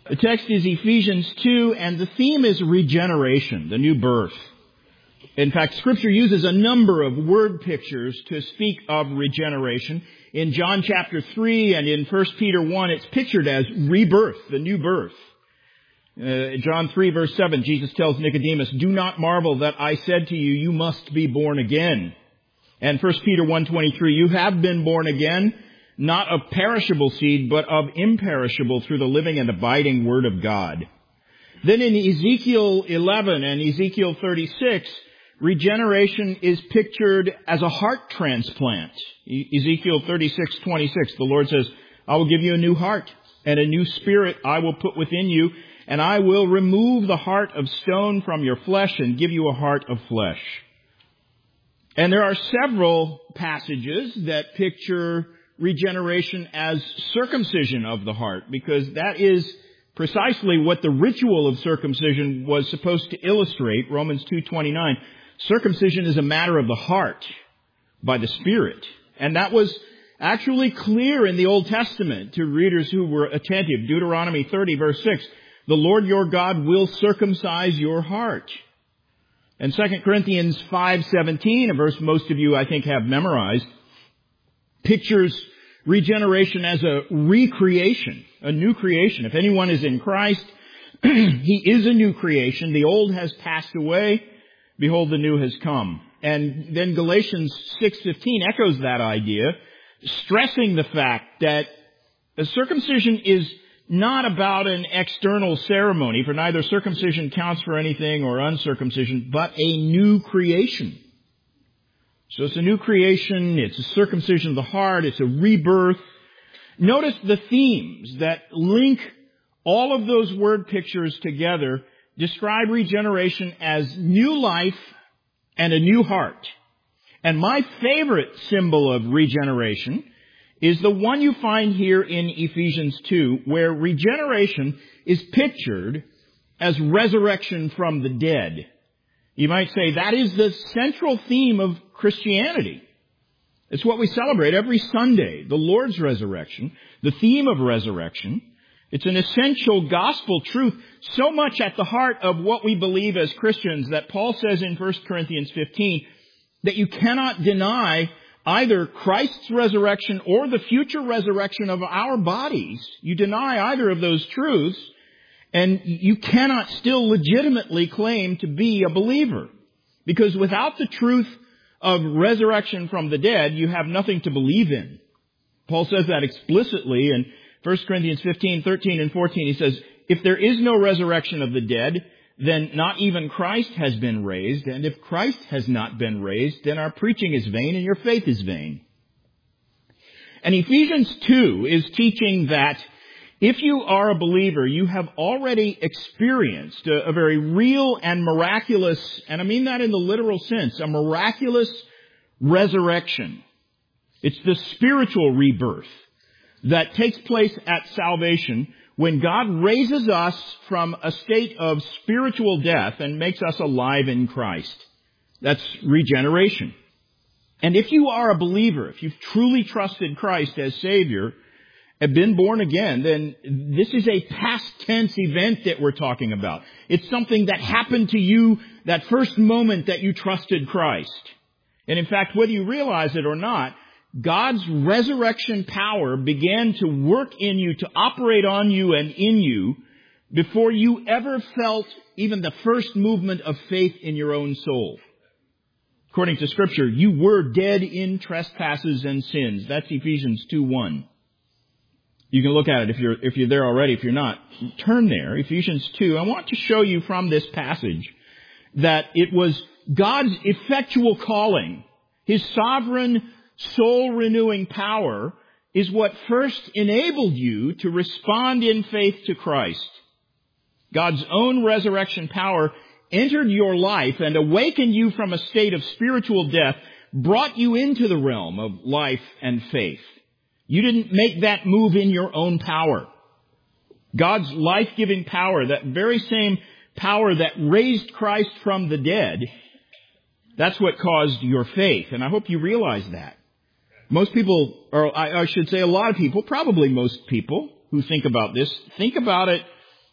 The text is Ephesians 2, and the theme is regeneration, the new birth. In fact, Scripture uses a number of word pictures to speak of regeneration. In John chapter 3 and in 1 Peter 1, it's pictured as rebirth, the new birth. John 3 verse 7, Jesus tells Nicodemus, "Do not marvel that I said to you, you must be born again." And 1 Peter 1:23, "You have been born again, not of perishable seed, but of imperishable through the living and abiding Word of God." Then in Ezekiel 11 and Ezekiel 36, regeneration is pictured as a heart transplant. Ezekiel 36:26, the Lord says, "I will give you a new heart, and a new spirit I will put within you, and I will remove the heart of stone from your flesh and give you a heart of flesh." And there are several passages that picture regeneration as circumcision of the heart, because that is precisely what the ritual of circumcision was supposed to illustrate. Romans 2:29. Circumcision is a matter of the heart by the Spirit. And that was actually clear in the Old Testament to readers who were attentive. Deuteronomy 30 verse 6. "The Lord your God will circumcise your heart." And 2 Corinthians 5:17, a verse most of you I think have memorized, pictures regeneration as a recreation, a new creation. If anyone is in Christ, he is a new creation. The old has passed away. Behold, the new has come. And then Galatians 6:15 echoes that idea, stressing the fact that a circumcision is not about an external ceremony, for neither circumcision counts for anything or uncircumcision, but a new creation. So it's a new creation, it's a circumcision of the heart, it's a rebirth. Notice the themes that link all of those word pictures together describe regeneration as new life and a new heart. And my favorite symbol of regeneration is the one you find here in Ephesians 2, where regeneration is pictured as resurrection from the dead. You might say that is the central theme of Christianity. It's what we celebrate every Sunday, the Lord's resurrection, the theme of resurrection. It's an essential gospel truth, so much at the heart of what we believe as Christians that Paul says in 1 Corinthians 15 that you cannot deny either Christ's resurrection or the future resurrection of our bodies. You deny either of those truths, and you cannot still legitimately claim to be a believer. Because without the truth of resurrection from the dead, you have nothing to believe in. Paul says that explicitly in 1 Corinthians 15, 13, and 14. He says, "If there is no resurrection of the dead, then not even Christ has been raised. And if Christ has not been raised, then our preaching is vain and your faith is vain." And Ephesians 2 is teaching that if you are a believer, you have already experienced a very real and miraculous, and I mean that in the literal sense, a miraculous resurrection. It's the spiritual rebirth that takes place at salvation when God raises us from a state of spiritual death and makes us alive in Christ. That's regeneration. And if you are a believer, if you've truly trusted Christ as Savior, have been born again, then this is a past tense event that we're talking about. It's something that happened to you that first moment that you trusted Christ. And in fact, whether you realize it or not, God's resurrection power began to work in you, to operate on you and in you, before you ever felt even the first movement of faith in your own soul. According to Scripture, you were dead in trespasses and sins. That's Ephesians 2:1. You can look at it if you're there already. If you're not, turn there. Ephesians 2. I want to show you from this passage that it was God's effectual calling, His sovereign, soul-renewing power, is what first enabled you to respond in faith to Christ. God's own resurrection power entered your life and awakened you from a state of spiritual death, brought you into the realm of life and faith. You didn't make that move in your own power. God's life-giving power, that very same power that raised Christ from the dead, that's what caused your faith. And I hope you realize that. Most people, or I should say a lot of people, probably most people who think about this, think about it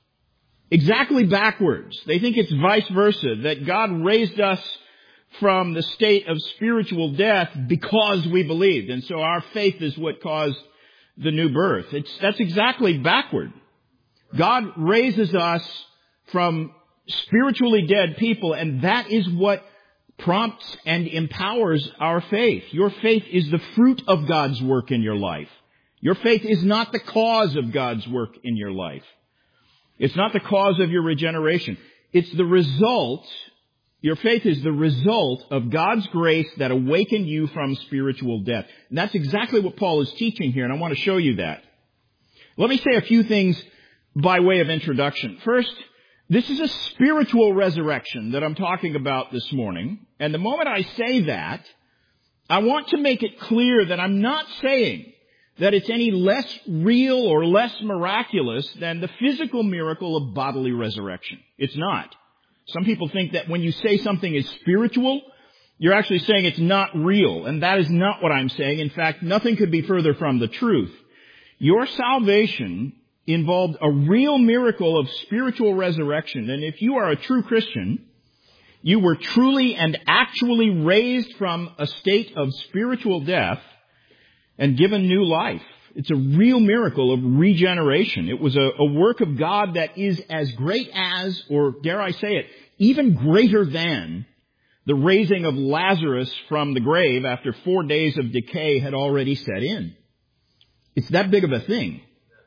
exactly backwards. They think it's vice versa, that God raised us from the state of spiritual death because we believed. And so our faith is what caused the new birth. That's exactly backward. God raises us from spiritually dead people, and that is what prompts and empowers our faith. Your faith is the fruit of God's work in your life. Your faith is not the cause of God's work in your life. It's not the cause of your regeneration. It's the result. Your faith is the result of God's grace that awakened you from spiritual death. And that's exactly what Paul is teaching here, and I want to show you that. Let me say a few things by way of introduction. First, this is a spiritual resurrection that I'm talking about this morning. And the moment I say that, I want to make it clear that I'm not saying that it's any less real or less miraculous than the physical miracle of bodily resurrection. It's not. Some people think that when you say something is spiritual, you're actually saying it's not real. And that is not what I'm saying. In fact, nothing could be further from the truth. Your salvation involved a real miracle of spiritual resurrection. And if you are a true Christian, you were truly and actually raised from a state of spiritual death and given new life. It's a real miracle of regeneration. It was a work of God that is as great as, or dare I say it, even greater than the raising of Lazarus from the grave after 4 days of decay had already set in. It's that big of a thing.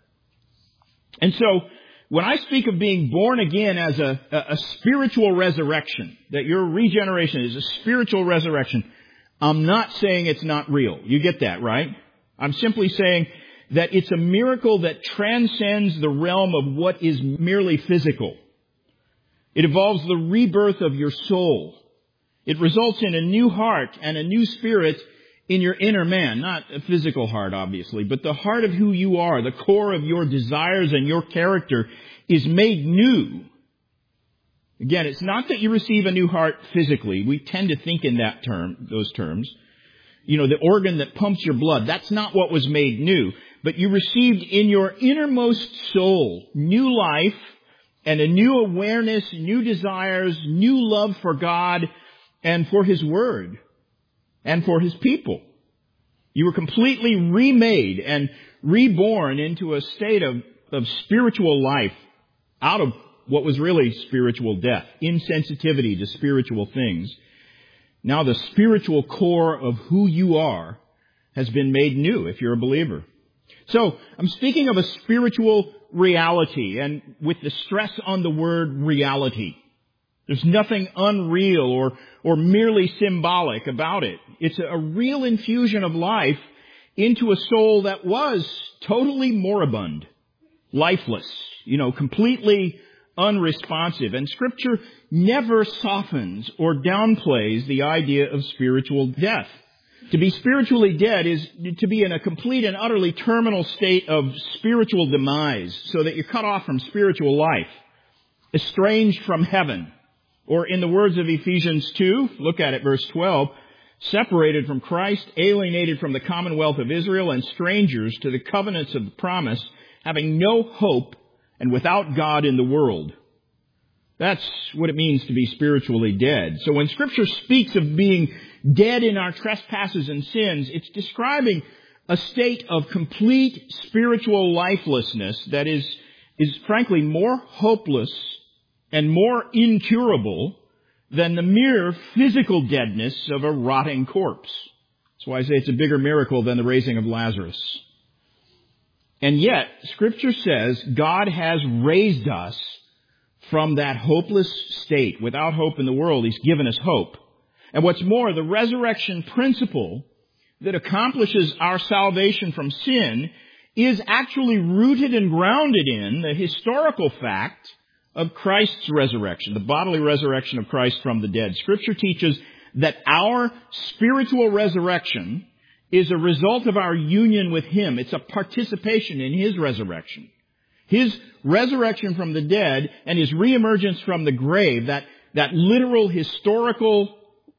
And so, when I speak of being born again as a spiritual resurrection, that your regeneration is a spiritual resurrection, I'm not saying it's not real. You get that, right? I'm simply saying that it's a miracle that transcends the realm of what is merely physical. It involves the rebirth of your soul. It results in a new heart and a new spirit in your inner man. Not a physical heart, obviously, but the heart of who you are, the core of your desires and your character is made new. Again, it's not that you receive a new heart physically. We tend to think in those terms. You know, the organ that pumps your blood. That's not what was made new. But you received in your innermost soul new life and a new awareness, new desires, new love for God and for His Word and for His people. You were completely remade and reborn into a state of spiritual life out of what was really spiritual death, insensitivity to spiritual things. Now the spiritual core of who you are has been made new if you're a believer. So I'm speaking of a spiritual reality, and with the stress on the word reality. There's nothing unreal or merely symbolic about it. It's a real infusion of life into a soul that was totally moribund, lifeless, completely unresponsive. And Scripture never softens or downplays the idea of spiritual death. To be spiritually dead is to be in a complete and utterly terminal state of spiritual demise, so that you're cut off from spiritual life, estranged from heaven. Or in the words of Ephesians 2, look at it, verse 12, separated from Christ, alienated from the commonwealth of Israel, and strangers to the covenants of the promise, having no hope and without God in the world. That's what it means to be spiritually dead. So when Scripture speaks of being dead in our trespasses and sins, it's describing a state of complete spiritual lifelessness that is frankly more hopeless and more incurable than the mere physical deadness of a rotting corpse. That's why I say it's a bigger miracle than the raising of Lazarus. And yet, Scripture says God has raised us from that hopeless state. Without hope in the world, He's given us hope. And what's more, the resurrection principle that accomplishes our salvation from sin is actually rooted and grounded in the historical fact of Christ's resurrection, the bodily resurrection of Christ from the dead. Scripture teaches that our spiritual resurrection is a result of our union with Him. It's a participation in His resurrection. His resurrection from the dead and His reemergence from the grave, that literal, historical,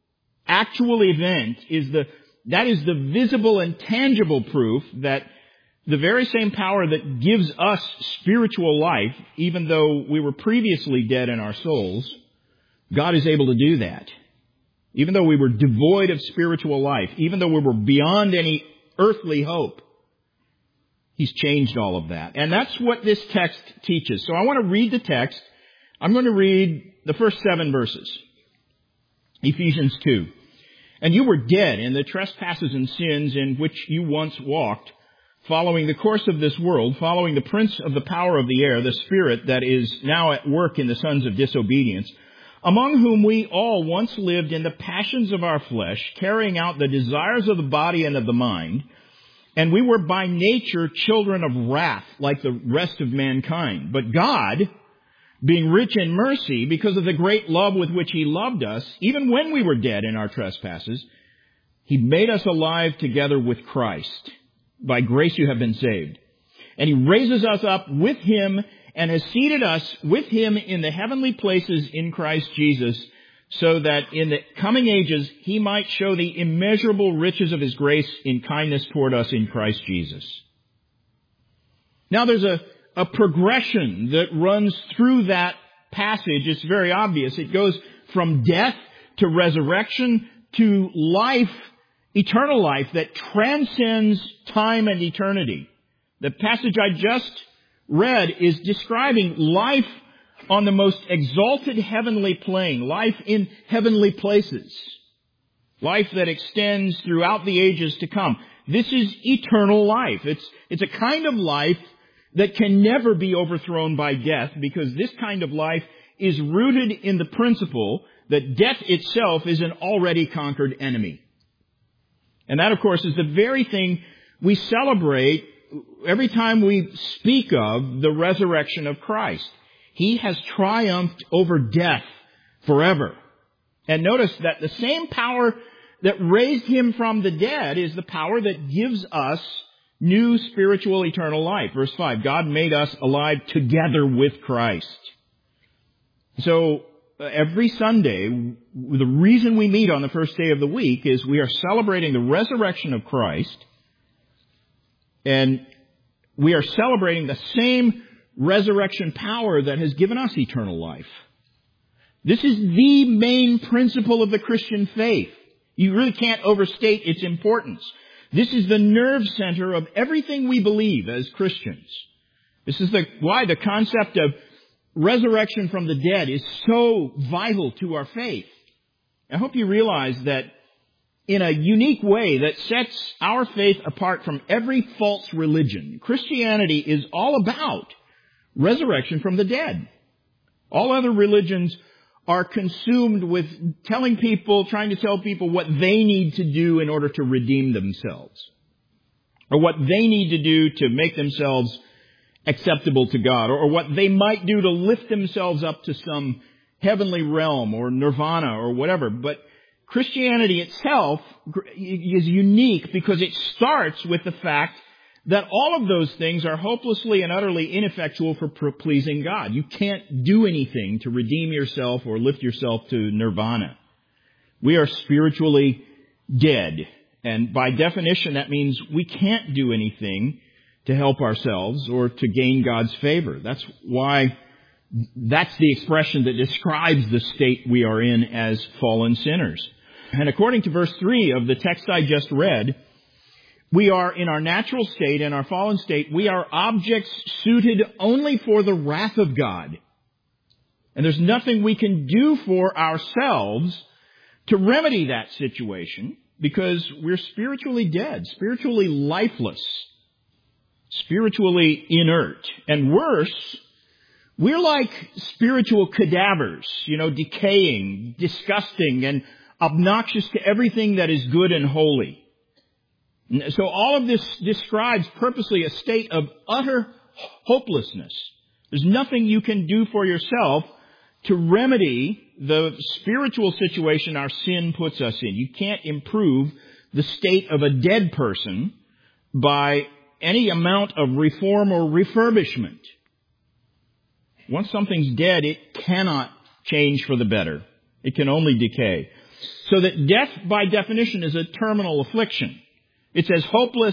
actual event is the visible and tangible proof that the very same power that gives us spiritual life, even though we were previously dead in our souls, God is able to do that. Even though we were devoid of spiritual life, even though we were beyond any earthly hope, He's changed all of that. And that's what this text teaches. So I want to read the text. I'm going to read the first 7 verses. Ephesians 2. And you were dead in the trespasses and sins in which you once walked, following the course of this world, following the prince of the power of the air, the spirit that is now at work in the sons of disobedience, among whom we all once lived in the passions of our flesh, carrying out the desires of the body and of the mind, and we were by nature children of wrath, like the rest of mankind. But God, being rich in mercy, because of the great love with which He loved us, even when we were dead in our trespasses, He made us alive together with Christ. By grace you have been saved. And He raises us up with Him and has seated us with Him in the heavenly places in Christ Jesus, so that in the coming ages He might show the immeasurable riches of His grace in kindness toward us in Christ Jesus. Now there's a progression that runs through that passage. It's very obvious. It goes from death to resurrection to life, eternal life that transcends time and eternity. The passage I just read is describing life on the most exalted heavenly plane, life in heavenly places, life that extends throughout the ages to come. This is eternal life. It's a kind of life that can never be overthrown by death, because this kind of life is rooted in the principle that death itself is an already conquered enemy. And that, of course, is the very thing we celebrate every time we speak of the resurrection of Christ. He has triumphed over death forever. And notice that the same power that raised Him from the dead is the power that gives us new spiritual eternal life. Verse 5, God made us alive together with Christ. So every Sunday, the reason we meet on the first day of the week is we are celebrating the resurrection of Christ, and we are celebrating the same resurrection power that has given us eternal life. This is the main principle of the Christian faith. You really can't overstate its importance. This is the nerve center of everything we believe as Christians. This is why the concept of resurrection from the dead is so vital to our faith. I hope you realize that in a unique way that sets our faith apart from every false religion, Christianity is all about resurrection from the dead. All other religions are consumed with trying to tell people what they need to do in order to redeem themselves, or what they need to do to make themselves acceptable to God, or what they might do to lift themselves up to some heavenly realm or nirvana or whatever. But Christianity itself is unique because it starts with the fact that all of those things are hopelessly and utterly ineffectual for pleasing God. You can't do anything to redeem yourself or lift yourself to nirvana. We are spiritually dead. And by definition, that means we can't do anything to help ourselves or to gain God's favor. That's the expression that describes the state we are in as fallen sinners. And according to verse 3 of the text I just read, we are in our natural state, in our fallen state, we are objects suited only for the wrath of God. And there's nothing we can do for ourselves to remedy that situation, because we're spiritually dead, spiritually lifeless, spiritually inert. And worse, we're like spiritual cadavers, decaying, disgusting, and obnoxious to everything that is good and holy. So all of this describes purposely a state of utter hopelessness. There's nothing you can do for yourself to remedy the spiritual situation our sin puts us in. You can't improve the state of a dead person by any amount of reform or refurbishment. Once something's dead, it cannot change for the better. It can only decay. So that death, by definition, is a terminal affliction. It's as hopeless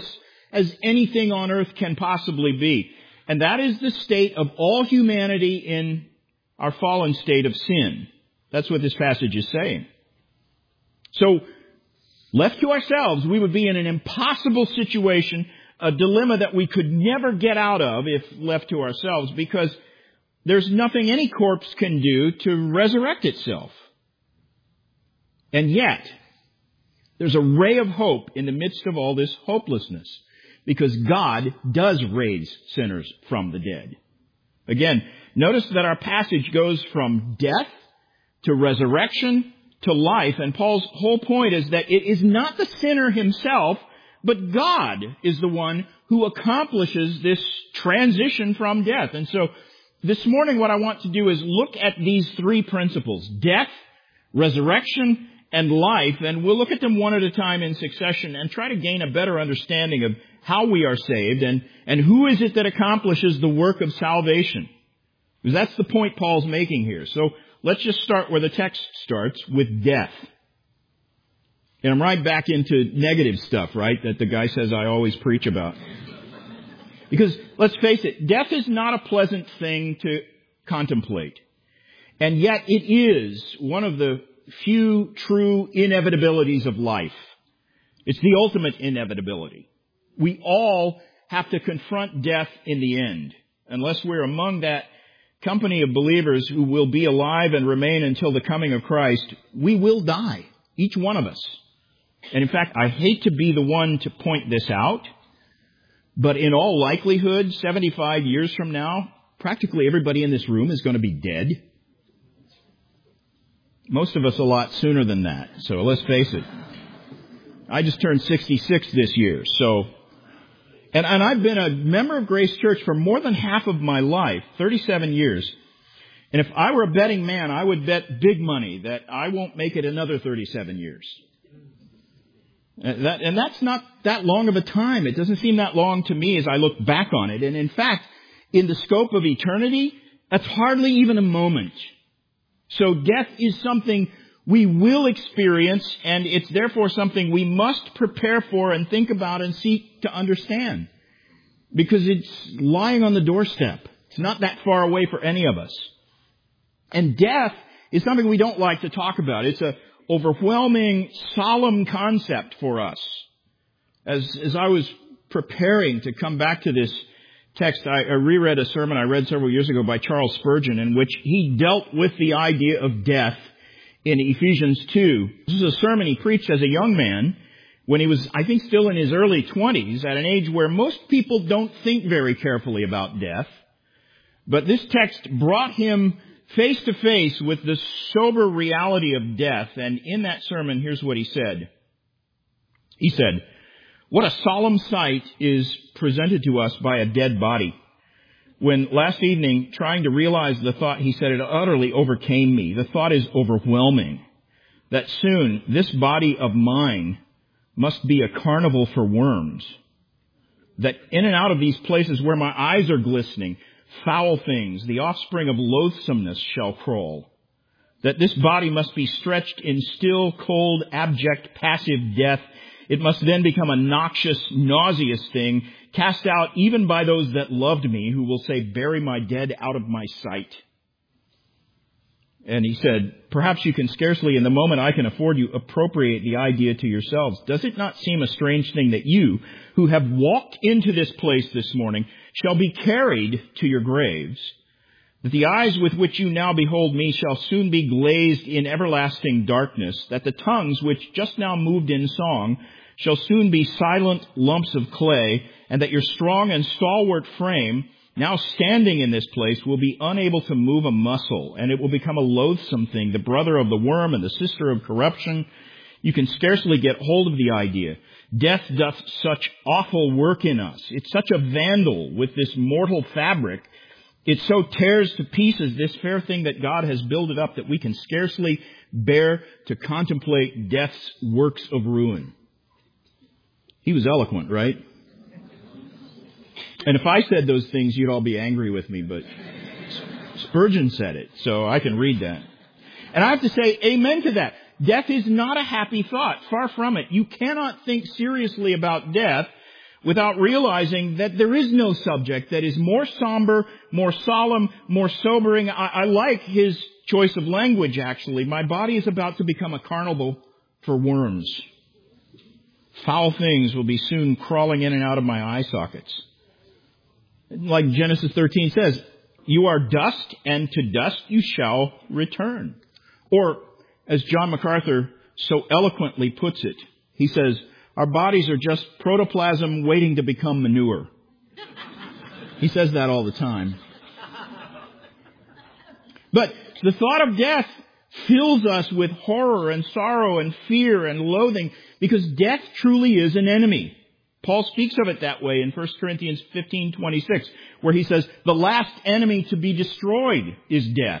as anything on earth can possibly be. And that is the state of all humanity in our fallen state of sin. That's what this passage is saying. So, left to ourselves, we would be in an impossible situation, a dilemma that we could never get out of if left to ourselves, because there's nothing any corpse can do to resurrect itself. And yet, there's a ray of hope in the midst of all this hopelessness, because God does raise sinners from the dead. Again, notice that our passage goes from death to resurrection to life, and Paul's whole point is that it is not the sinner himself, but God is the one who accomplishes this transition from death. And so, this morning what I want to do is look at these three principles: death, resurrection, and life, and we'll look at them one at a time in succession and try to gain a better understanding of how we are saved and who is it that accomplishes the work of salvation. Because that's the point Paul's making here. So let's just start where the text starts, with death. And I'm right back into negative stuff, right, that the guy says I always preach about. Because let's face it, death is not a pleasant thing to contemplate. And yet it is one of the few true inevitabilities of life. It's the ultimate inevitability. We all have to confront death in the end. Unless we're among that company of believers who will be alive and remain until the coming of Christ, we will die. Each one of us. And in fact, I hate to be the one to point this out, but in all likelihood, 75 years from now, practically everybody in this room is going to be dead. Most of us a lot sooner than that. So let's face it. I just turned 66 this year. And I've been a member of Grace Church for more than half of my life, 37 years. And if I were a betting man, I would bet big money that I won't make it another 37 years. And that's not that long of a time. It doesn't seem that long to me as I look back on it. And in fact, in the scope of eternity, that's hardly even a moment. So death is something we will experience, and it's therefore something we must prepare for and think about and seek to understand. Because it's lying on the doorstep. It's not that far away for any of us. And death is something we don't like to talk about. It's an overwhelming, solemn concept for us. As I was preparing to come back to this text, I reread a sermon I read several years ago by Charles Spurgeon, in which he dealt with the idea of death in Ephesians 2. This is a sermon he preached as a young man when he was, I think, still in his early 20s, at an age where most people don't think very carefully about death. But this text brought him face to face with the sober reality of death. And in that sermon, here's what he said. He said, "What a solemn sight is presented to us by a dead body. When last evening, trying to realize the thought, he said, it utterly overcame me. The thought is overwhelming. That soon this body of mine must be a carnival for worms. That in and out of these places where my eyes are glistening, foul things, the offspring of loathsomeness, shall crawl. That this body must be stretched in still, cold, abject, passive death. It must then become a noxious, nauseous thing, cast out even by those that loved me, who will say, bury my dead out of my sight." And he said, "Perhaps you can scarcely, in the moment I can afford you, appropriate the idea to yourselves. Does it not seem a strange thing that you, who have walked into this place this morning, shall be carried to your graves? That the eyes with which you now behold me shall soon be glazed in everlasting darkness, that the tongues which just now moved in song shall soon be silent lumps of clay, and that your strong and stalwart frame, now standing in this place, will be unable to move a muscle, and it will become a loathsome thing, the brother of the worm and the sister of corruption." You can scarcely get hold of the idea. Death doth such awful work in us. It's such a vandal with this mortal fabric. It so tears to pieces this fair thing that God has builded up that we can scarcely bear to contemplate death's works of ruin. He was eloquent, right? And if I said those things, you'd all be angry with me, but Spurgeon said it, so I can read that. And I have to say amen to that. Death is not a happy thought. Far from it. You cannot think seriously about death without realizing that there is no subject that is more somber, more solemn, more sobering. I like his choice of language, actually. My body is about to become a carnival for worms. Foul things will be soon crawling in and out of my eye sockets. Like Genesis 13 says, you are dust, and to dust you shall return. Or, as John MacArthur so eloquently puts it, he says, our bodies are just protoplasm waiting to become manure. He says that all the time. But the thought of death fills us with horror and sorrow and fear and loathing because death truly is an enemy. Paul speaks of it that way in 1 Corinthians 15:26, where he says, the last enemy to be destroyed is death.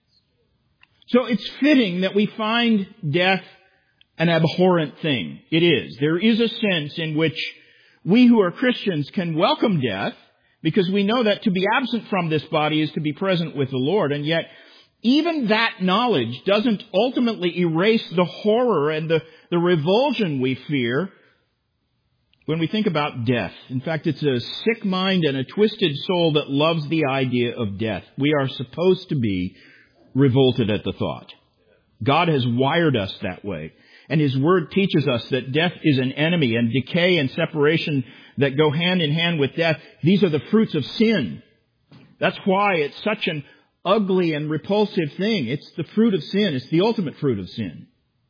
So it's fitting that we find death an abhorrent thing. It is. There is a sense in which we who are Christians can welcome death because we know that to be absent from this body is to be present with the Lord. And yet, even that knowledge doesn't ultimately erase the horror and the revulsion we fear when we think about death. In fact, it's a sick mind and a twisted soul that loves the idea of death. We are supposed to be revolted at the thought. God has wired us that way. And His Word teaches us that death is an enemy, and decay and separation that go hand in hand with death, these are the fruits of sin. That's why it's such an ugly and repulsive thing. It's the fruit of sin. It's the ultimate fruit of sin.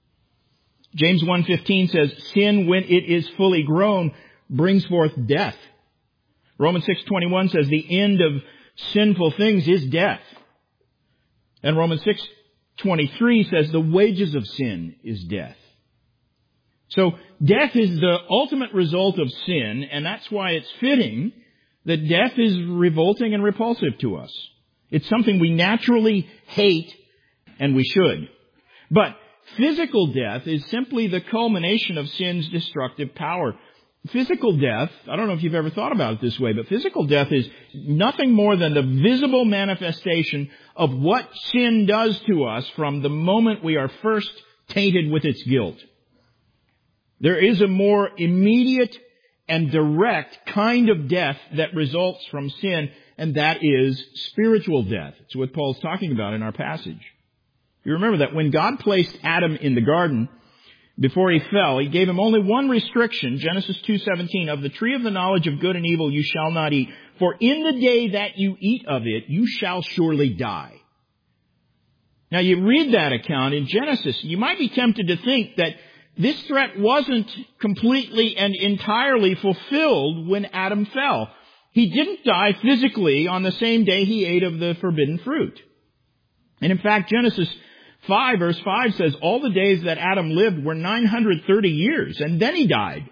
James 1:15 says, sin, when it is fully grown, brings forth death. Romans 6:21 says, the end of sinful things is death. And Romans 6:23 says, the wages of sin is death. So death is the ultimate result of sin, and that's why it's fitting that death is revolting and repulsive to us. It's something we naturally hate, and we should. But physical death is simply the culmination of sin's destructive power. Physical death, I don't know if you've ever thought about it this way, but physical death is nothing more than the visible manifestation of what sin does to us from the moment we are first tainted with its guilt. There is a more immediate and direct kind of death that results from sin, and that is spiritual death. It's what Paul's talking about in our passage. You remember that when God placed Adam in the garden, before he fell, He gave him only one restriction, Genesis 2:17, of the tree of the knowledge of good and evil you shall not eat, for in the day that you eat of it, you shall surely die. Now you read that account in Genesis, you might be tempted to think that this threat wasn't completely and entirely fulfilled when Adam fell. He didn't die physically on the same day he ate of the forbidden fruit. And in fact, Genesis 5 verse 5 says, all the days that Adam lived were 930 years, and then he died.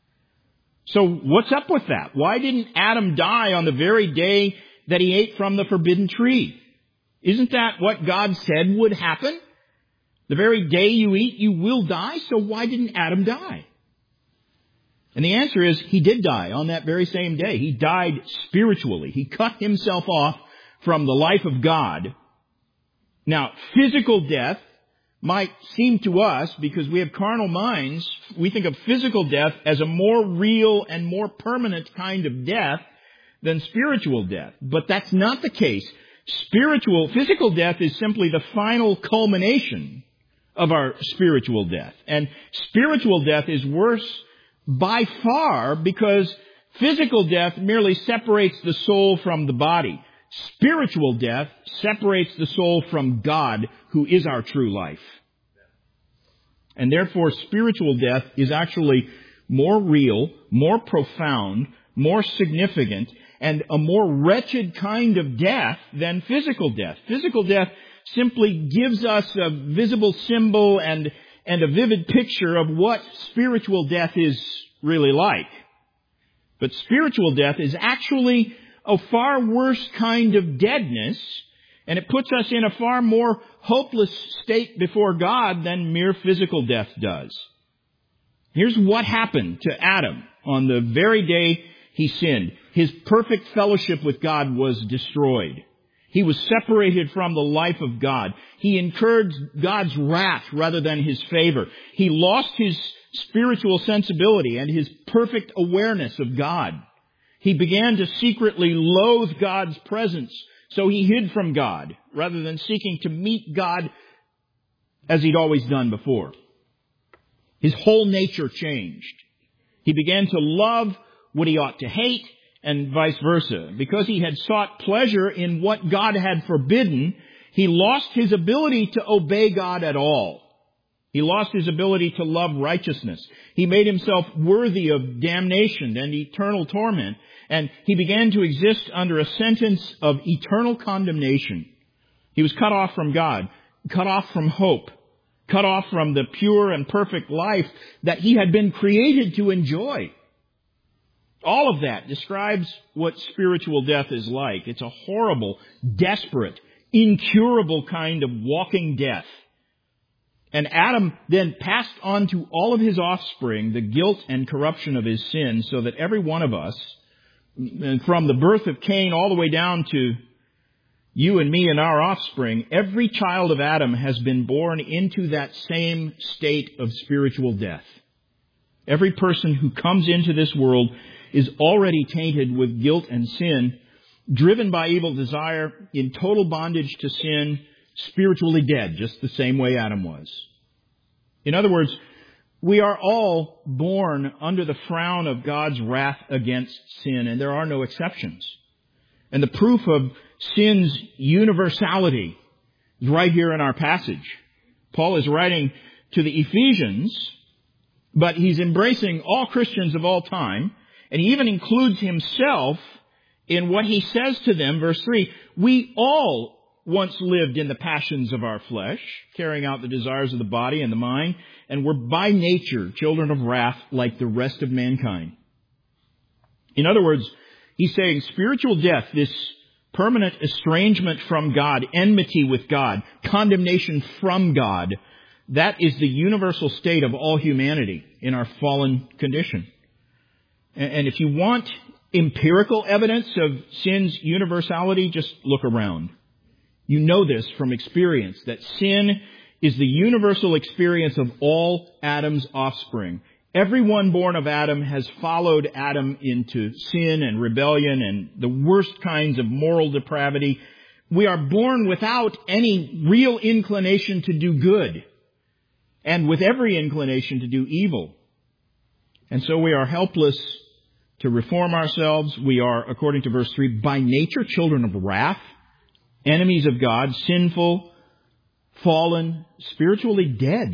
So what's up with that? Why didn't Adam die on the very day that he ate from the forbidden tree? Isn't that what God said would happen? The very day you eat, you will die, so why didn't Adam die? And the answer is, he did die on that very same day. He died spiritually. He cut himself off from the life of God. Now, physical death might seem to us, because we have carnal minds, we think of physical death as a more real and more permanent kind of death than spiritual death. But that's not the case. Physical death is simply the final culmination of our spiritual death. And spiritual death is worse by far because physical death merely separates the soul from the body. Spiritual death separates the soul from God, who is our true life. And therefore, spiritual death is actually more real, more profound, more significant, and a more wretched kind of death than physical death. Physical death simply gives us a visible symbol and a vivid picture of what spiritual death is really like. But spiritual death is actually a far worse kind of deadness, and it puts us in a far more hopeless state before God than mere physical death does. Here's what happened to Adam on the very day he sinned. His perfect fellowship with God was destroyed. He was separated from the life of God. He incurred God's wrath rather than His favor. He lost His spiritual sensibility and his perfect awareness of God. He began to secretly loathe God's presence, so he hid from God rather than seeking to meet God as he'd always done before. His whole nature changed. He began to love what he ought to hate, and vice versa. Because he had sought pleasure in what God had forbidden, he lost his ability to obey God at all. He lost his ability to love righteousness. He made himself worthy of damnation and eternal torment, and he began to exist under a sentence of eternal condemnation. He was cut off from God, cut off from hope, cut off from the pure and perfect life that he had been created to enjoy. All of that describes what spiritual death is like. It's a horrible, desperate, incurable kind of walking death. And Adam then passed on to all of his offspring the guilt and corruption of his sin, so that every one of us, from the birth of Cain all the way down to you and me and our offspring, every child of Adam has been born into that same state of spiritual death. Every person who comes into this world is already tainted with guilt and sin, driven by evil desire, in total bondage to sin, spiritually dead, just the same way Adam was. In other words, we are all born under the frown of God's wrath against sin, and there are no exceptions. And the proof of sin's universality is right here in our passage. Paul is writing to the Ephesians, but he's embracing all Christians of all time, and he even includes himself in what he says to them. Verse 3, we all once lived in the passions of our flesh, carrying out the desires of the body and the mind, and were by nature children of wrath like the rest of mankind. In other words, he's saying spiritual death, this permanent estrangement from God, enmity with God, condemnation from God, that is the universal state of all humanity in our fallen condition. And if you want empirical evidence of sin's universality, just look around. You know this from experience, that sin is the universal experience of all Adam's offspring. Everyone born of Adam has followed Adam into sin and rebellion and the worst kinds of moral depravity. We are born without any real inclination to do good, and with every inclination to do evil. And so we are helpless to reform ourselves. We are, according to verse 3, by nature children of wrath, enemies of God, sinful, fallen, spiritually dead.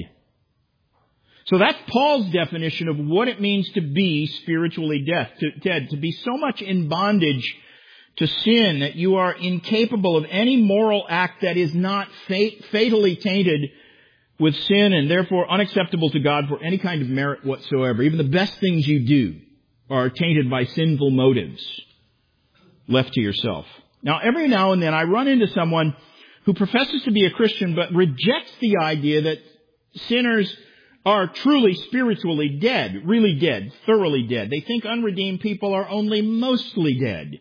So that's Paul's definition of what it means to be spiritually dead, to be so much in bondage to sin that you are incapable of any moral act that is not fatally tainted with sin and therefore unacceptable to God for any kind of merit whatsoever. Even the best things you do are tainted by sinful motives left to yourself. Now, every now and then I run into someone who professes to be a Christian but rejects the idea that sinners are truly spiritually dead, really dead, thoroughly dead. They think unredeemed people are only mostly dead.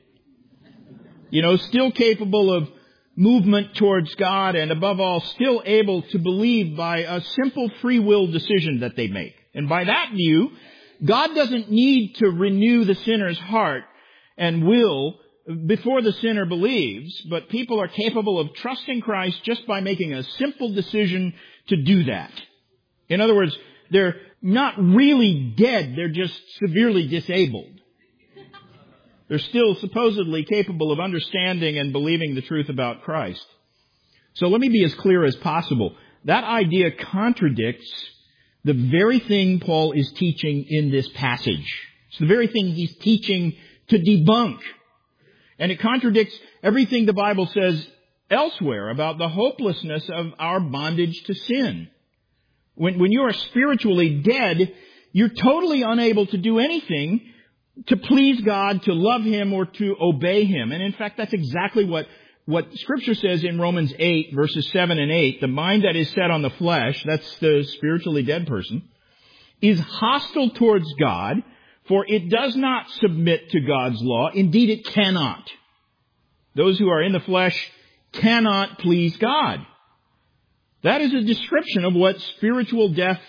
Still capable of movement towards God and above all, still able to believe by a simple free will decision that they make. And by that view, God doesn't need to renew the sinner's heart and will before the sinner believes, but people are capable of trusting Christ just by making a simple decision to do that. In other words, they're not really dead, they're just severely disabled. They're still supposedly capable of understanding and believing the truth about Christ. So let me be as clear as possible. That idea contradicts the very thing Paul is teaching in this passage. It's the very thing he's teaching to debunk. And it contradicts everything the Bible says elsewhere about the hopelessness of our bondage to sin. When you are spiritually dead, you're totally unable to do anything to please God, to love Him, or to obey Him. And in fact, that's exactly what Scripture says in Romans 8, verses 7 and 8. The mind that is set on the flesh, that's the spiritually dead person, is hostile towards God, for it does not submit to God's law. Indeed, it cannot. Those who are in the flesh cannot please God. That is a description of what spiritual death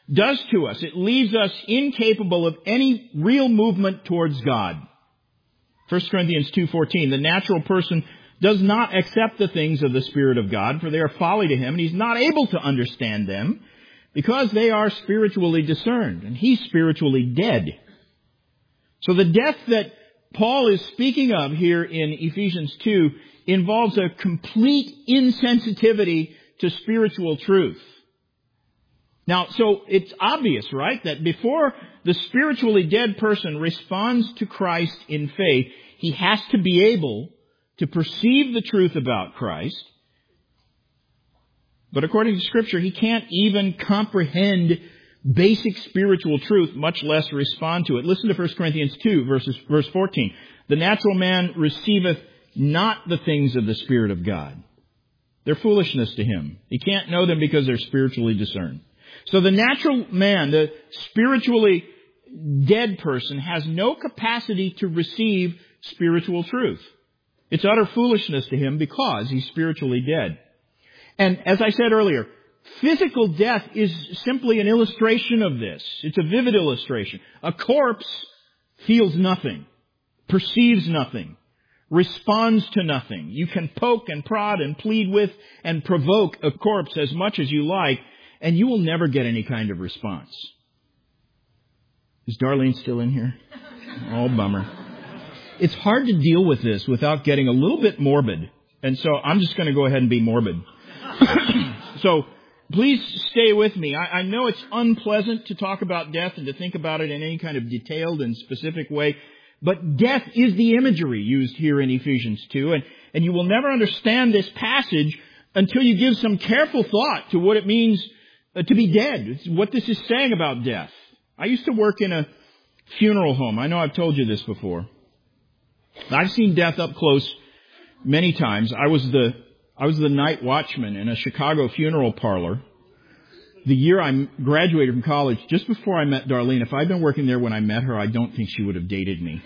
does to us. It leaves us incapable of any real movement towards God. 1 Corinthians 2:14, the natural person does not accept the things of the Spirit of God, for they are folly to him, and he's not able to understand them, because they are spiritually discerned, and he's spiritually dead. So the death that Paul is speaking of here in Ephesians 2 involves a complete insensitivity to spiritual truth. Now, so it's obvious, right, that before the spiritually dead person responds to Christ in faith, he has to be able to perceive the truth about Christ. But according to Scripture, he can't even comprehend basic spiritual truth, much less respond to it. Listen to 1 Corinthians 2, verse 14. The natural man receiveth not the things of the Spirit of God. They're foolishness to him. He can't know them because they're spiritually discerned. So the natural man, the spiritually dead person, has no capacity to receive spiritual truth. It's utter foolishness to him because he's spiritually dead. And as I said earlier, physical death is simply an illustration of this. It's a vivid illustration. A corpse feels nothing, perceives nothing, responds to nothing. You can poke and prod and plead with and provoke a corpse as much as you like, and you will never get any kind of response. Is Darlene still in here? Oh, bummer. It's hard to deal with this without getting a little bit morbid. And so I'm just going to go ahead and be morbid. So please stay with me. I know it's unpleasant to talk about death and to think about it in any kind of detailed and specific way. But death is the imagery used here in Ephesians 2. And you will never understand this passage until you give some careful thought to what it means to be dead. It's what this is saying about death. I used to work in a funeral home. I know I've told you this before. I've seen death up close many times. I was the night watchman in a Chicago funeral parlor. The year I graduated from college, just before I met Darlene, if I'd been working there when I met her, I don't think she would have dated me.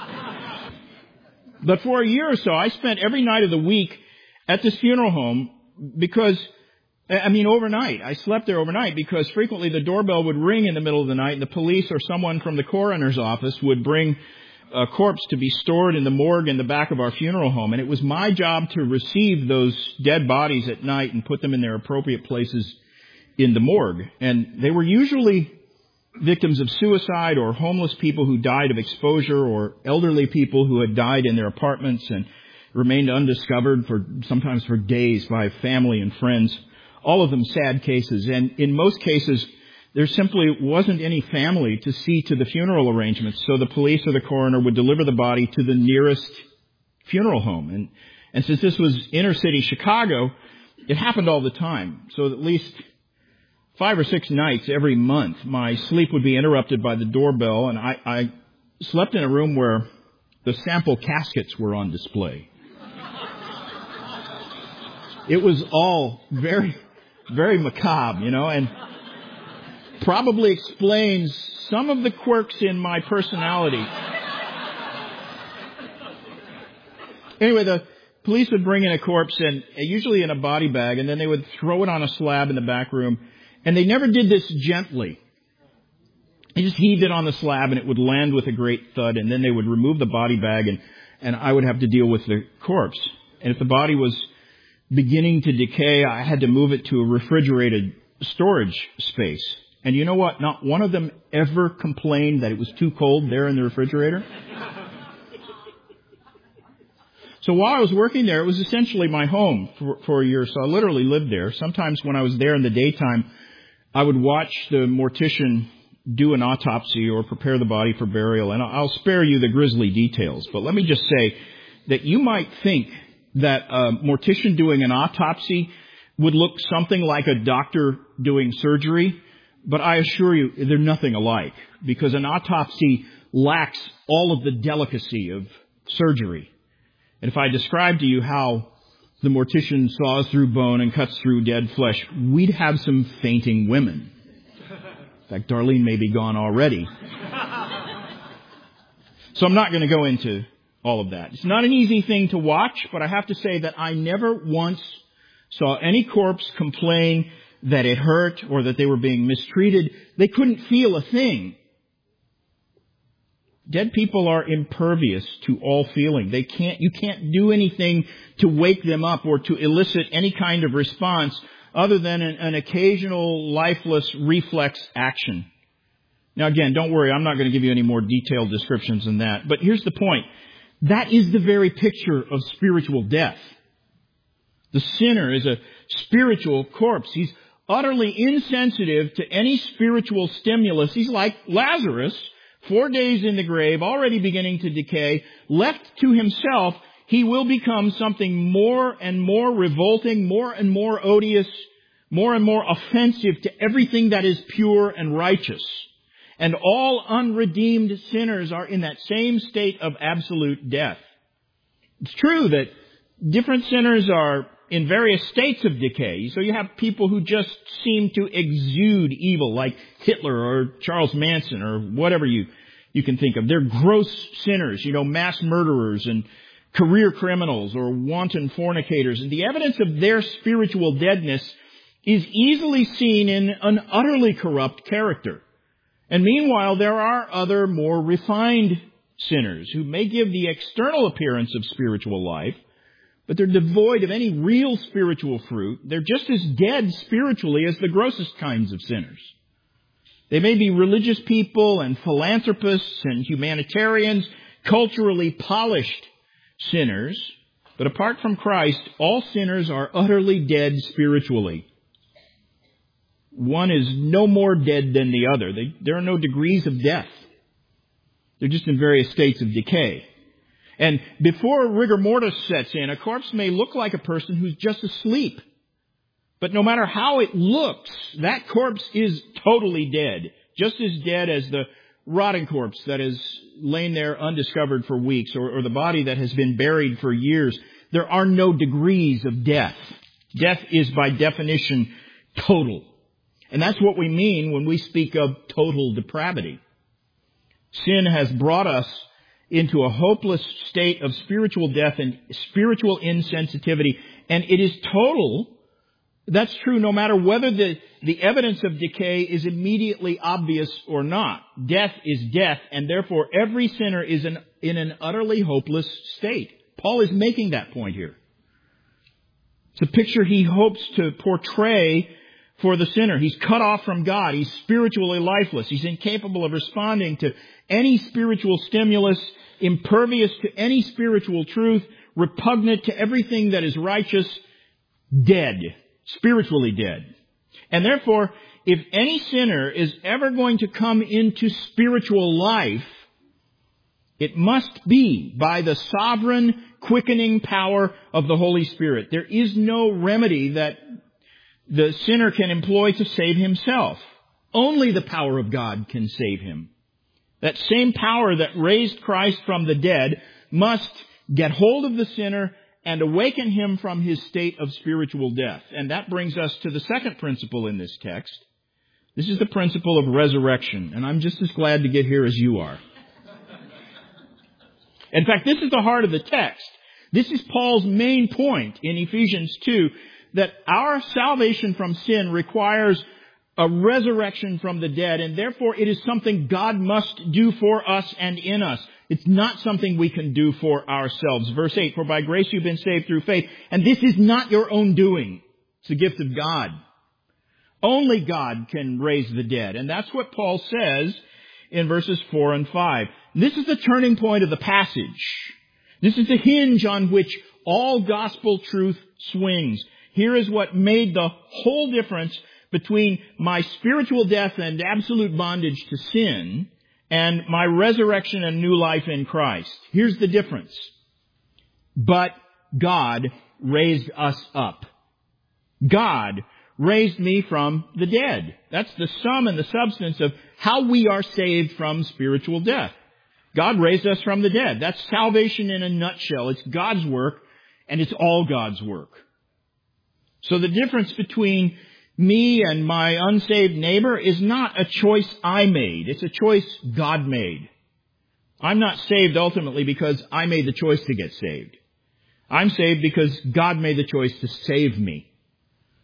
But for a year or so, I spent every night of the week at this funeral home overnight. I slept there overnight because frequently the doorbell would ring in the middle of the night and the police or someone from the coroner's office would bring a corpse to be stored in the morgue in the back of our funeral home. And it was my job to receive those dead bodies at night and put them in their appropriate places in the morgue. And they were usually victims of suicide or homeless people who died of exposure or elderly people who had died in their apartments and remained undiscovered sometimes for days by family and friends. All of them sad cases. And in most cases, there simply wasn't any family to see to the funeral arrangements. So the police or the coroner would deliver the body to the nearest funeral home. And since this was inner city Chicago, it happened all the time. So at least 5 or 6 nights every month, my sleep would be interrupted by the doorbell, and I slept in a room where the sample caskets were on display. It was all very, very macabre, and probably explains some of the quirks in my personality. Anyway, the police would bring in a corpse, and usually in a body bag, and then they would throw it on a slab in the back room. And they never did this gently. They just heaved it on the slab and it would land with a great thud, and then they would remove the body bag and I would have to deal with the corpse. And if the body was beginning to decay, I had to move it to a refrigerated storage space. And you know what? Not one of them ever complained that it was too cold there in the refrigerator. So while I was working there, it was essentially my home for a year. So I literally lived there. Sometimes when I was there in the daytime, I would watch the mortician do an autopsy or prepare the body for burial. And I'll spare you the grisly details. But let me just say that you might think that a mortician doing an autopsy would look something like a doctor doing surgery. But I assure you, they're nothing alike. Because an autopsy lacks all of the delicacy of surgery. And if I describe to you how the mortician saws through bone and cuts through dead flesh, we'd have some fainting women. In fact, Darlene may be gone already. So I'm not going to go into all of that. It's not an easy thing to watch, but I have to say that I never once saw any corpse complain that it hurt or that they were being mistreated. They couldn't feel a thing. Dead people are impervious to all feeling. You can't do anything to wake them up or to elicit any kind of response other than an occasional lifeless reflex action. Now again, don't worry, I'm not going to give you any more detailed descriptions than that. But here's the point. That is the very picture of spiritual death. The sinner is a spiritual corpse. He's utterly insensitive to any spiritual stimulus. He's like Lazarus, 4 days in the grave, already beginning to decay. Left to himself, he will become something more and more revolting, more and more odious, more and more offensive to everything that is pure and righteous. And all unredeemed sinners are in that same state of absolute death. It's true that different sinners are in various states of decay. So you have people who just seem to exude evil, like Hitler or Charles Manson or whatever you can think of. They're gross sinners, mass murderers and career criminals or wanton fornicators. And the evidence of their spiritual deadness is easily seen in an utterly corrupt character. And meanwhile, there are other more refined sinners who may give the external appearance of spiritual life, but they're devoid of any real spiritual fruit. They're just as dead spiritually as the grossest kinds of sinners. They may be religious people and philanthropists and humanitarians, culturally polished sinners, but apart from Christ, all sinners are utterly dead spiritually. One is no more dead than the other. There are no degrees of death. They're just in various states of decay. And before rigor mortis sets in, a corpse may look like a person who's just asleep. But no matter how it looks, that corpse is totally dead. Just as dead as the rotting corpse that has lain there undiscovered for weeks, or the body that has been buried for years. There are no degrees of death. Death is by definition total. And that's what we mean when we speak of total depravity. Sin has brought us into a hopeless state of spiritual death and spiritual insensitivity. And it is total. That's true no matter whether the evidence of decay is immediately obvious or not. Death is death, and therefore every sinner is in an utterly hopeless state. Paul is making that point here. It's a picture he hopes to portray for the sinner. He's cut off from God. He's spiritually lifeless. He's incapable of responding to any spiritual stimulus, impervious to any spiritual truth, repugnant to everything that is righteous, dead, spiritually dead. And therefore, if any sinner is ever going to come into spiritual life, it must be by the sovereign, quickening power of the Holy Spirit. There is no remedy that the sinner can employ to save himself. Only the power of God can save him. That same power that raised Christ from the dead must get hold of the sinner and awaken him from his state of spiritual death. And that brings us to the second principle in this text. This is the principle of resurrection. And I'm just as glad to get here as you are. In fact, this is the heart of the text. This is Paul's main point in Ephesians 2, that our salvation from sin requires a resurrection from the dead, and therefore it is something God must do for us and in us. It's not something we can do for ourselves. Verse 8, for by grace you've been saved through faith, and this is not your own doing. It's a gift of God. Only God can raise the dead, and that's what Paul says in verses 4 and 5. This is the turning point of the passage. This is the hinge on which all gospel truth swings. Here is what made the whole difference between my spiritual death and absolute bondage to sin and my resurrection and new life in Christ. Here's the difference. But God raised us up. God raised me from the dead. That's the sum and the substance of how we are saved from spiritual death. God raised us from the dead. That's salvation in a nutshell. It's God's work, and it's all God's work. So the difference between me and my unsaved neighbor is not a choice I made. It's a choice God made. I'm not saved ultimately because I made the choice to get saved. I'm saved because God made the choice to save me.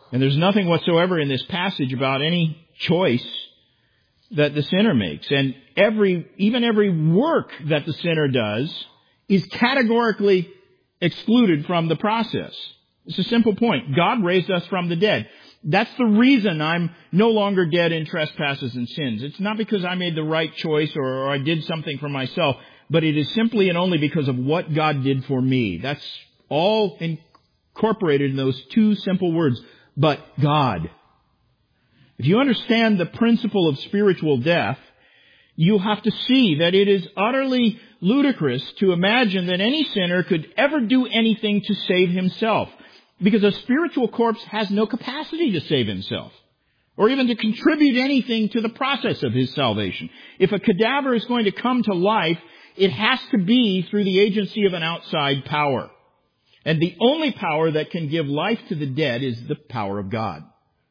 And there's nothing whatsoever in this passage about any choice that the sinner makes. And even every work that the sinner does is categorically excluded from the process. It's a simple point. God raised us from the dead. That's the reason I'm no longer dead in trespasses and sins. It's not because I made the right choice or I did something for myself, but it is simply and only because of what God did for me. That's all incorporated in those two simple words, but God. If you understand the principle of spiritual death, you'll have to see that it is utterly ludicrous to imagine that any sinner could ever do anything to save himself. Because a spiritual corpse has no capacity to save himself, or even to contribute anything to the process of his salvation. If a cadaver is going to come to life, it has to be through the agency of an outside power. And the only power that can give life to the dead is the power of God.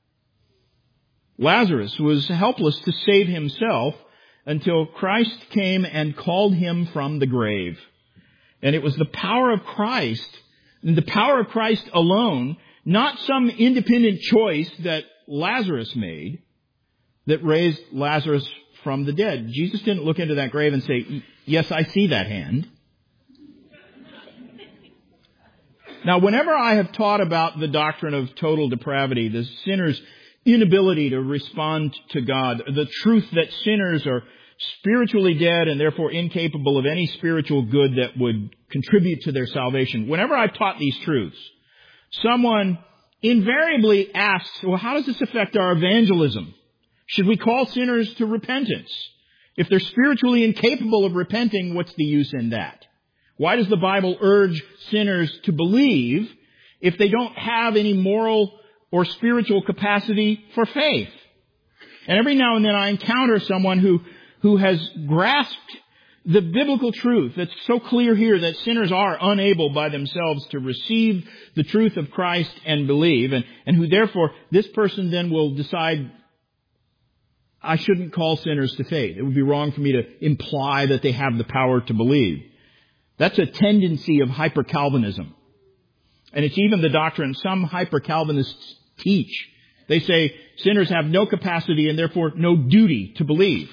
Lazarus was helpless to save himself until Christ came and called him from the grave. And it was the power of Christ, and the power of Christ alone, not some independent choice that Lazarus made, that raised Lazarus from the dead. Jesus didn't look into that grave and say, "Yes, I see that hand." Now, whenever I have taught about the doctrine of total depravity, the sinner's inability to respond to God, the truth that sinners are spiritually dead and therefore incapable of any spiritual good that would contribute to their salvation. Whenever I've taught these truths, someone invariably asks, well, how does this affect our evangelism? Should we call sinners to repentance? If they're spiritually incapable of repenting, what's the use in that? Why does the Bible urge sinners to believe if they don't have any moral or spiritual capacity for faith? And every now and then I encounter someone who has grasped the biblical truth that's so clear here that sinners are unable by themselves to receive the truth of Christ and believe, and who therefore this person then will decide, I shouldn't call sinners to faith. It would be wrong for me to imply that they have the power to believe. That's a tendency of hyper-Calvinism. And it's even the doctrine some hyper-Calvinists teach. They say sinners have no capacity and therefore no duty to believe.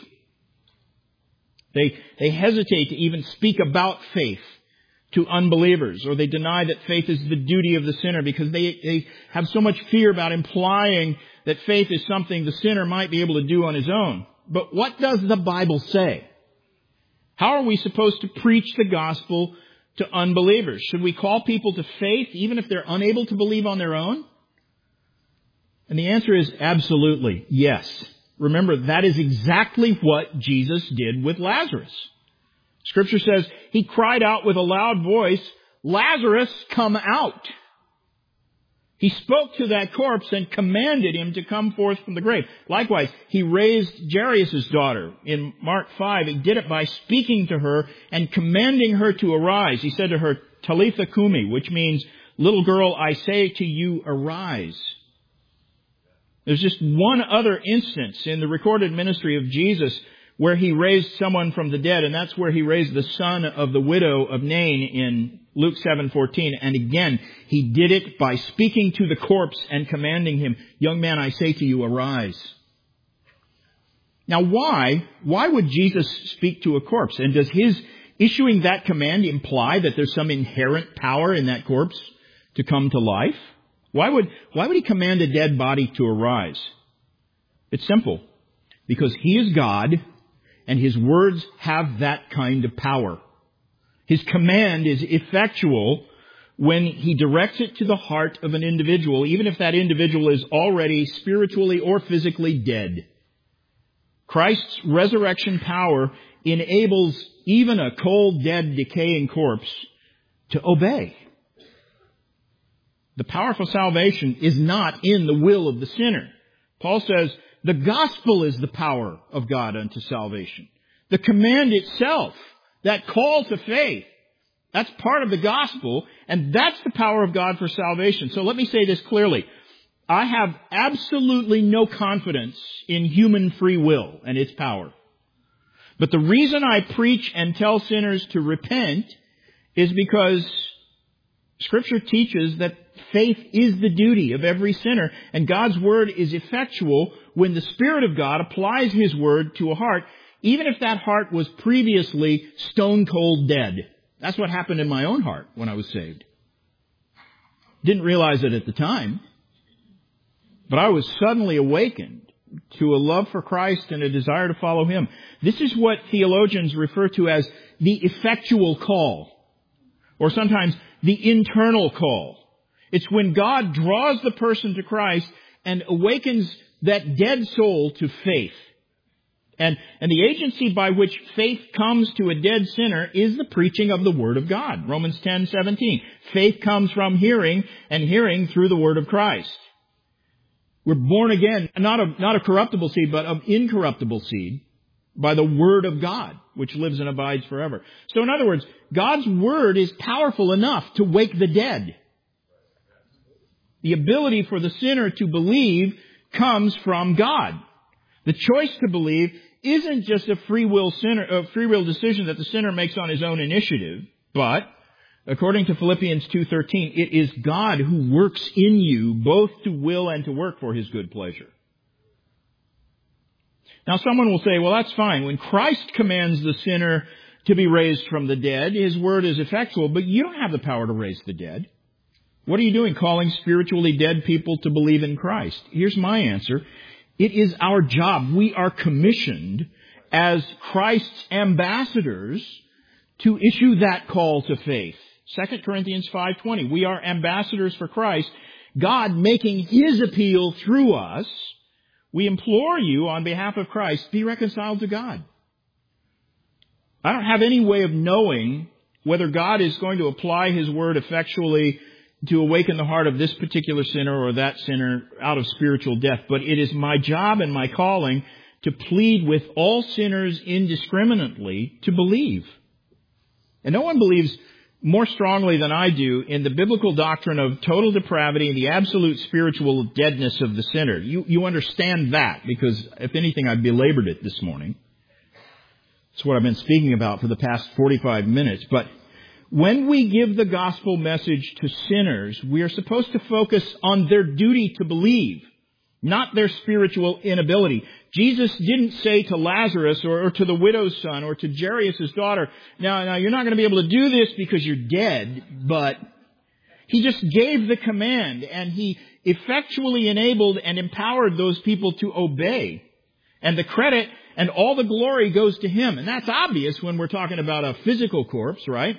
They hesitate to even speak about faith to unbelievers, or they deny that faith is the duty of the sinner because they have so much fear about implying that faith is something the sinner might be able to do on his own. But what does the Bible say? How are we supposed to preach the gospel to unbelievers? Should we call people to faith even if they're unable to believe on their own? And the answer is absolutely yes. Remember, that is exactly what Jesus did with Lazarus. Scripture says he cried out with a loud voice, "Lazarus, come out." He spoke to that corpse and commanded him to come forth from the grave. Likewise, he raised Jairus' daughter in Mark 5. He did it by speaking to her and commanding her to arise. He said to her, "Talitha cumi," which means, "Little girl, I say to you, arise." There's just one other instance in the recorded ministry of Jesus where he raised someone from the dead, and that's where he raised the son of the widow of Nain in Luke 7:14. And again, he did it by speaking to the corpse and commanding him, "Young man, I say to you, arise." Now why would Jesus speak to a corpse? And does his issuing that command imply that there's some inherent power in that corpse to come to life? Why would he command a dead body to arise? It's simple. Because he is God, and his words have that kind of power. His command is effectual when he directs it to the heart of an individual, even if that individual is already spiritually or physically dead. Christ's resurrection power enables even a cold, dead, decaying corpse to obey. The power for salvation is not in the will of the sinner. Paul says the gospel is the power of God unto salvation. The command itself, that call to faith, that's part of the gospel, and that's the power of God for salvation. So let me say this clearly. I have absolutely no confidence in human free will and its power. But the reason I preach and tell sinners to repent is because Scripture teaches that faith is the duty of every sinner, and God's Word is effectual when the Spirit of God applies His Word to a heart, even if that heart was previously stone cold dead. That's what happened in my own heart when I was saved. Didn't realize it at the time, but I was suddenly awakened to a love for Christ and a desire to follow Him. This is what theologians refer to as the effectual call, or sometimes the internal call. It's when God draws the person to Christ and awakens that dead soul to faith. And the agency by which faith comes to a dead sinner is the preaching of the Word of God. Romans 10:17. Faith comes from hearing, and hearing through the Word of Christ. We're born again, not of corruptible seed, but of incorruptible seed, by the Word of God, which lives and abides forever. So in other words, God's Word is powerful enough to wake the dead. The ability for the sinner to believe comes from God. The choice to believe isn't just a free will decision that the sinner makes on his own initiative, but according to Philippians 2:13, it is God who works in you both to will and to work for His good pleasure. Now someone will say, well, that's fine. When Christ commands the sinner to be raised from the dead, His Word is effectual, but you don't have the power to raise the dead. What are you doing calling spiritually dead people to believe in Christ? Here's my answer. It is our job. We are commissioned as Christ's ambassadors to issue that call to faith. 2 Corinthians 5:20. We are ambassadors for Christ, God making His appeal through us. We implore you on behalf of Christ, be reconciled to God. I don't have any way of knowing whether God is going to apply His Word effectually to awaken the heart of this particular sinner or that sinner out of spiritual death. But it is my job and my calling to plead with all sinners indiscriminately to believe. And no one believes more strongly than I do in the biblical doctrine of total depravity and the absolute spiritual deadness of the sinner. You understand that, because if anything, I've belabored it this morning. It's what I've been speaking about for the past 45 minutes. But when we give the gospel message to sinners, we are supposed to focus on their duty to believe, not their spiritual inability. Jesus didn't say to Lazarus or to the widow's son or to Jairus' daughter, now you're not going to be able to do this because you're dead, but He just gave the command, and He effectually enabled and empowered those people to obey. And the credit and all the glory goes to Him. And that's obvious when we're talking about a physical corpse, right?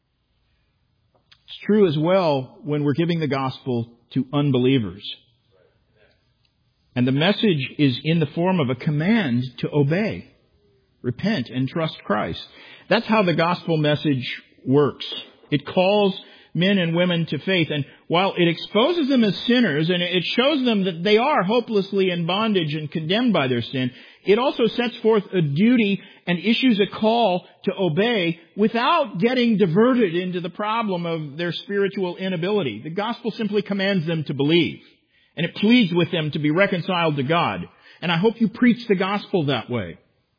It's true as well when we're giving the gospel to unbelievers. And the message is in the form of a command to obey, repent, and trust Christ. That's how the gospel message works. It calls men and women to faith. And while it exposes them as sinners and it shows them that they are hopelessly in bondage and condemned by their sin, it also sets forth a duty and issues a call to obey without getting diverted into the problem of their spiritual inability. The gospel simply commands them to believe, and it pleads with them to be reconciled to God. And I hope you preach the gospel that way.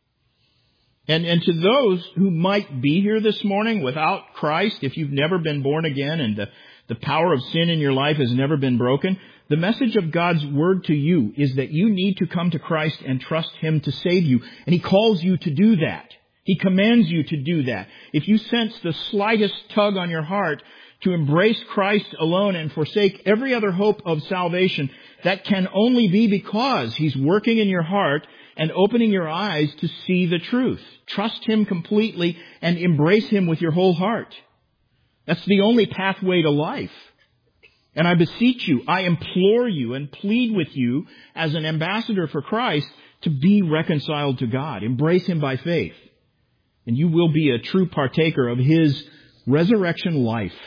And to those who might be here this morning without Christ, if you've never been born again and the power of sin in your life has never been broken, the message of God's Word to you is that you need to come to Christ and trust Him to save you. And He calls you to do that. He commands you to do that. If you sense the slightest tug on your heart to embrace Christ alone and forsake every other hope of salvation, that can only be because He's working in your heart and opening your eyes to see the truth. Trust Him completely and embrace Him with your whole heart. That's the only pathway to life. And I beseech you, I implore you and plead with you as an ambassador for Christ to be reconciled to God. Embrace Him by faith. And you will be a true partaker of His resurrection life.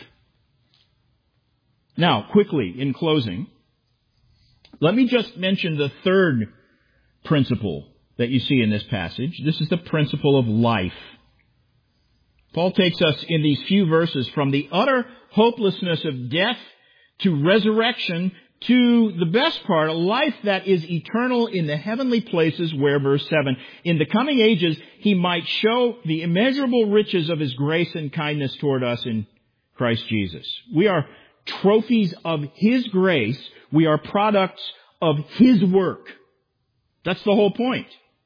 Now, quickly, in closing, let me just mention the third principle that you see in this passage. This is the principle of life. Paul takes us in these few verses from the utter hopelessness of death to resurrection to the best part, a life that is eternal in the heavenly places where, verse 7, in the coming ages He might show the immeasurable riches of His grace and kindness toward us in Christ Jesus. We are trophies of His grace. We are products of His work. That's the whole point.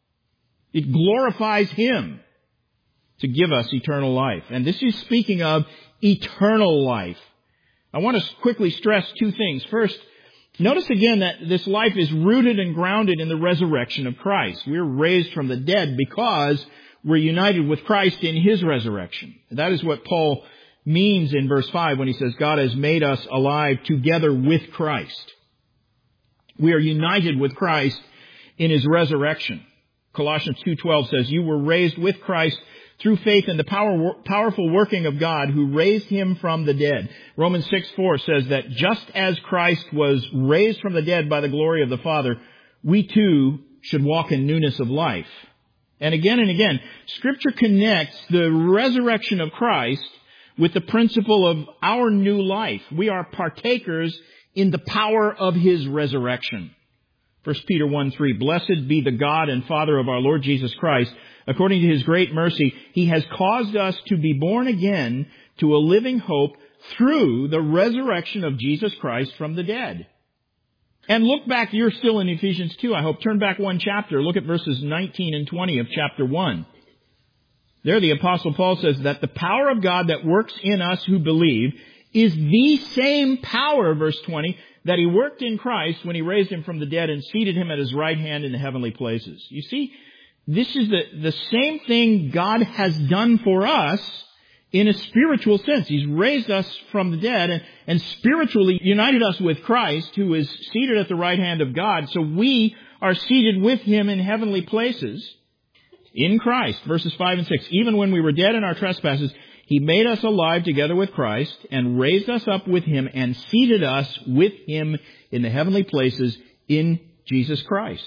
It glorifies Him to give us eternal life. And this is speaking of eternal life. I want to quickly stress two things. First, notice again that this life is rooted and grounded in the resurrection of Christ. We're raised from the dead because we're united with Christ in His resurrection. That is what Paul means in verse 5 when he says, God has made us alive together with Christ. We are united with Christ in His resurrection. Colossians 2:12 says, you were raised with Christ through faith in the powerful working of God who raised Him from the dead. Romans 6:4 says that just as Christ was raised from the dead by the glory of the Father, we too should walk in newness of life. And again, Scripture connects the resurrection of Christ with the principle of our new life. We are partakers in the power of His resurrection. 1 Peter 1:3, blessed be the God and Father of our Lord Jesus Christ. According to His great mercy, He has caused us to be born again to a living hope through the resurrection of Jesus Christ from the dead. And look back, you're still in Ephesians 2, I hope. Turn back one chapter. Look at verses 19 and 20 of chapter 1. There the Apostle Paul says that the power of God that works in us who believe is the same power, verse 20, that He worked in Christ when He raised Him from the dead and seated Him at His right hand in the heavenly places. You see, this is the same thing God has done for us in a spiritual sense. He's raised us from the dead and spiritually united us with Christ, who is seated at the right hand of God. So we are seated with Him in heavenly places in Christ. Verses 5 and 6. Even when we were dead in our trespasses, He made us alive together with Christ and raised us up with Him and seated us with Him in the heavenly places in Jesus Christ.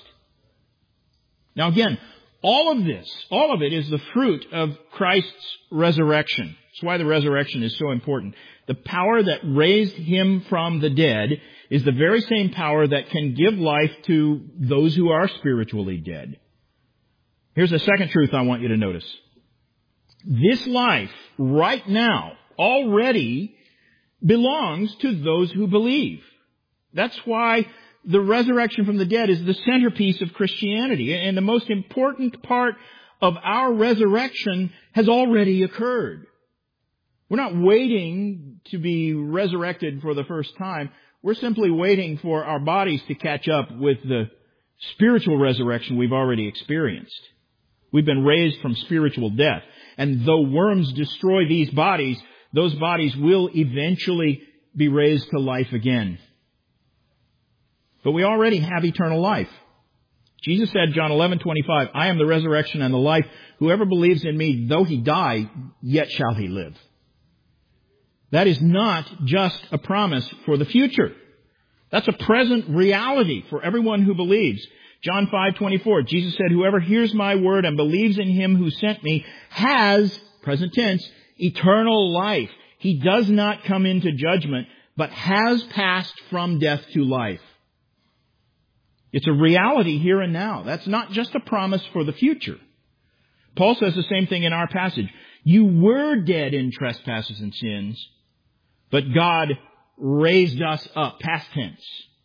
Now again, all of it is the fruit of Christ's resurrection. That's why the resurrection is so important. The power that raised Him from the dead is the very same power that can give life to those who are spiritually dead. Here's the second truth I want you to notice. This life, right now, already belongs to those who believe. That's why the resurrection from the dead is the centerpiece of Christianity. And the most important part of our resurrection has already occurred. We're not waiting to be resurrected for the first time. We're simply waiting for our bodies to catch up with the spiritual resurrection we've already experienced. We've been raised from spiritual death. And though worms destroy these bodies, those bodies will eventually be raised to life again. But we already have eternal life. Jesus said, John 11:25, I am the resurrection and the life. Whoever believes in me, though he die, yet shall he live. That is not just a promise for the future. That's a present reality for everyone who believes. John 5:24, Jesus said, whoever hears my word and believes in Him who sent me has, present tense, eternal life. He does not come into judgment, but has passed from death to life. It's a reality here and now. That's not just a promise for the future. Paul says the same thing in our passage. You were dead in trespasses and sins, but God raised us up, past tense.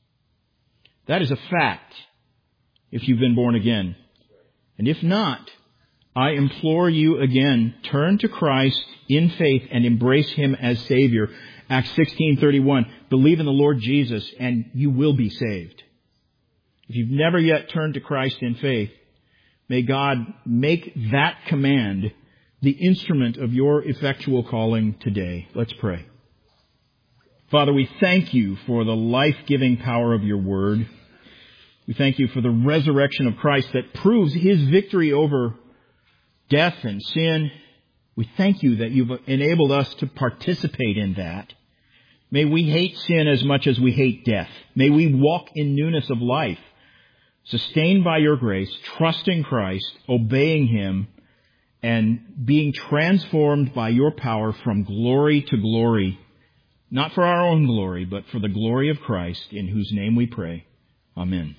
That is a fact if you've been born again. And if not, I implore you again, turn to Christ in faith and embrace Him as Savior. Acts 16:31, believe in the Lord Jesus and you will be saved. If you've never yet turned to Christ in faith, may God make that command the instrument of your effectual calling today. Let's pray. Father, we thank You for the life-giving power of Your Word. We thank You for the resurrection of Christ that proves His victory over death and sin. We thank You that You've enabled us to participate in that. May we hate sin as much as we hate death. May we walk in newness of life, sustained by Your grace, trusting Christ, obeying Him, and being transformed by Your power from glory to glory, not for our own glory, but for the glory of Christ, in whose name we pray. Amen.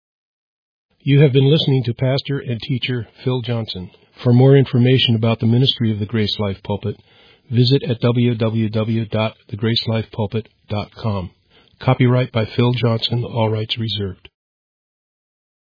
You have been listening to Pastor and Teacher Phil Johnson. For more information about the ministry of the Grace Life Pulpit, visit at www.thegracelifepulpit.com. Copyright by Phil Johnson, all rights reserved.